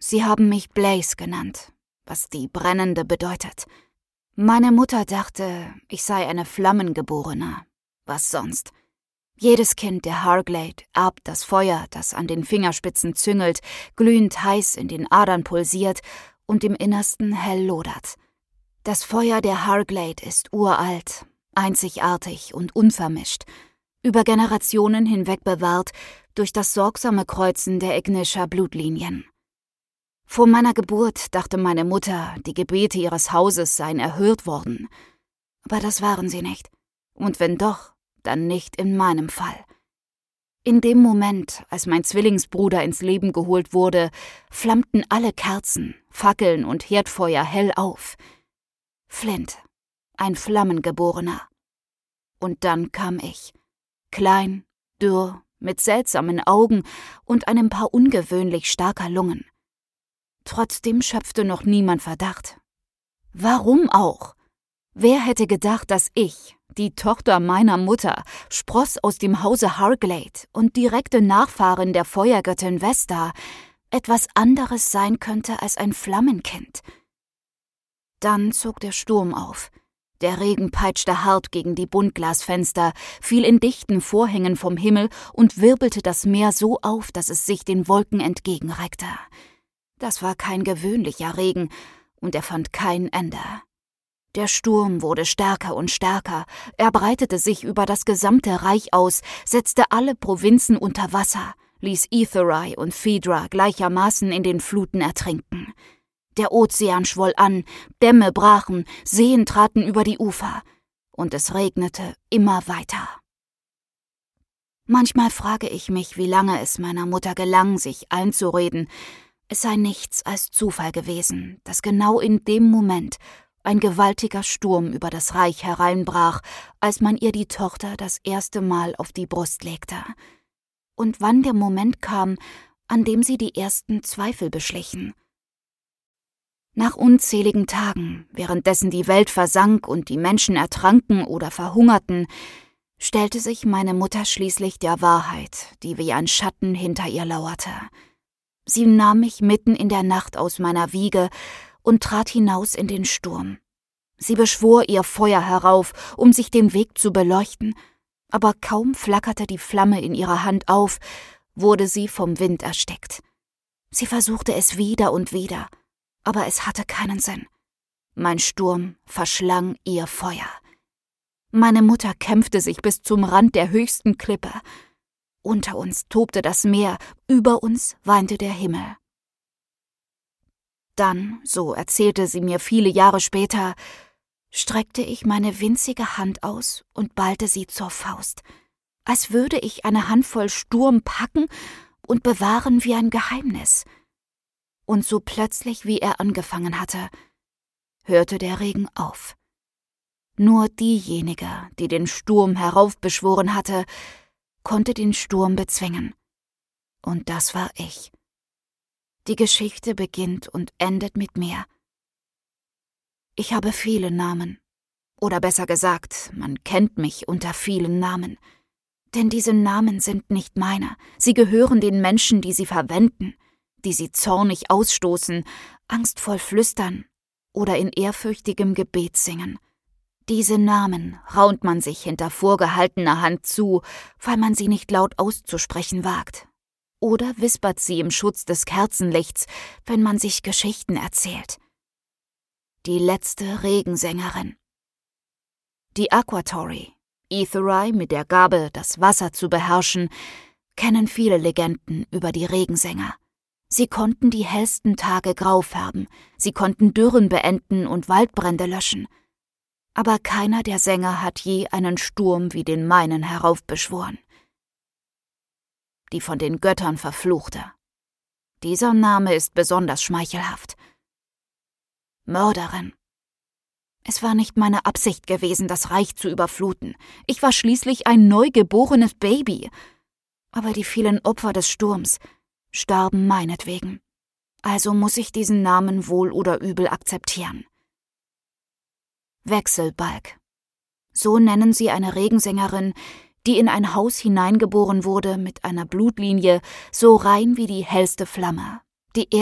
Sie haben mich Blaze genannt, was die Brennende bedeutet. Meine Mutter dachte, ich sei eine Flammengeborene. Was sonst? Jedes Kind der Harglade erbt das Feuer, das an den Fingerspitzen züngelt, glühend heiß in den Adern pulsiert und im Innersten hell lodert. Das Feuer der Harglade ist uralt, einzigartig und unvermischt, über Generationen hinweg bewahrt durch das sorgsame Kreuzen der Ignischer Blutlinien. Vor meiner Geburt dachte meine Mutter, die Gebete ihres Hauses seien erhört worden. Aber das waren sie nicht. Und wenn doch, dann nicht in meinem Fall. In dem Moment, als mein Zwillingsbruder ins Leben geholt wurde, flammten alle Kerzen, Fackeln und Herdfeuer hell auf. Flint, ein Flammengeborener. Und dann kam ich. Klein, dürr, mit seltsamen Augen und einem Paar ungewöhnlich starker Lungen. Trotzdem schöpfte noch niemand Verdacht. Warum auch? Wer hätte gedacht, dass ich, die Tochter meiner Mutter, Spross aus dem Hause Harglade und direkte Nachfahrin der Feuergöttin Vesta, etwas anderes sein könnte als ein Flammenkind? Dann zog der Sturm auf. Der Regen peitschte hart gegen die Buntglasfenster, fiel in dichten Vorhängen vom Himmel und wirbelte das Meer so auf, dass es sich den Wolken entgegenreckte. Das war kein gewöhnlicher Regen, und er fand kein Ende. Der Sturm wurde stärker und stärker, er breitete sich über das gesamte Reich aus, setzte alle Provinzen unter Wasser, ließ Aetherai und Phaedra gleichermaßen in den Fluten ertrinken. Der Ozean schwoll an, Dämme brachen, Seen traten über die Ufer, und es regnete immer weiter. Manchmal frage ich mich, wie lange es meiner Mutter gelang, sich einzureden, es sei nichts als Zufall gewesen, dass genau in dem Moment ein gewaltiger Sturm über das Reich hereinbrach, als man ihr die Tochter das erste Mal auf die Brust legte. Und wann der Moment kam, an dem sie die ersten Zweifel beschlichen. Nach unzähligen Tagen, währenddessen die Welt versank und die Menschen ertranken oder verhungerten, stellte sich meine Mutter schließlich der Wahrheit, die wie ein Schatten hinter ihr lauerte. Sie nahm mich mitten in der Nacht aus meiner Wiege und trat hinaus in den Sturm. Sie beschwor ihr Feuer herauf, um sich den Weg zu beleuchten, aber kaum flackerte die Flamme in ihrer Hand auf, wurde sie vom Wind erstickt. Sie versuchte es wieder und wieder, aber es hatte keinen Sinn. Mein Sturm verschlang ihr Feuer. Meine Mutter kämpfte sich bis zum Rand der höchsten Klippe. Unter uns tobte das Meer, über uns weinte der Himmel. Dann, so erzählte sie mir viele Jahre später, streckte ich meine winzige Hand aus und ballte sie zur Faust, als würde ich eine Handvoll Sturm packen und bewahren wie ein Geheimnis. Und so plötzlich, wie er angefangen hatte, hörte der Regen auf. Nur diejenige, die den Sturm heraufbeschworen hatte, konnte den Sturm bezwingen. Und das war ich. Die Geschichte beginnt und endet mit mir. Ich habe viele Namen. Oder besser gesagt, man kennt mich unter vielen Namen. Denn diese Namen sind nicht meine. Sie gehören den Menschen, die sie verwenden, die sie zornig ausstoßen, angstvoll flüstern oder in ehrfürchtigem Gebet singen. Diese Namen raunt man sich hinter vorgehaltener Hand zu, weil man sie nicht laut auszusprechen wagt. Oder wispert sie im Schutz des Kerzenlichts, wenn man sich Geschichten erzählt. Die letzte Regensängerin. Die Aquatory, Aetherai mit der Gabe, das Wasser zu beherrschen, kennen viele Legenden über die Regensänger. Sie konnten die hellsten Tage grau färben, sie konnten Dürren beenden und Waldbrände löschen. Aber keiner der Sänger hat je einen Sturm wie den meinen heraufbeschworen. Die von den Göttern verfluchte. Dieser Name ist besonders schmeichelhaft. Mörderin. Es war nicht meine Absicht gewesen, das Reich zu überfluten. Ich war schließlich ein neugeborenes Baby. Aber die vielen Opfer des Sturms starben meinetwegen. Also muss ich diesen Namen wohl oder übel akzeptieren. Wechselbalg. So nennen sie eine Regensängerin, die in ein Haus hineingeboren wurde mit einer Blutlinie so rein wie die hellste Flamme, die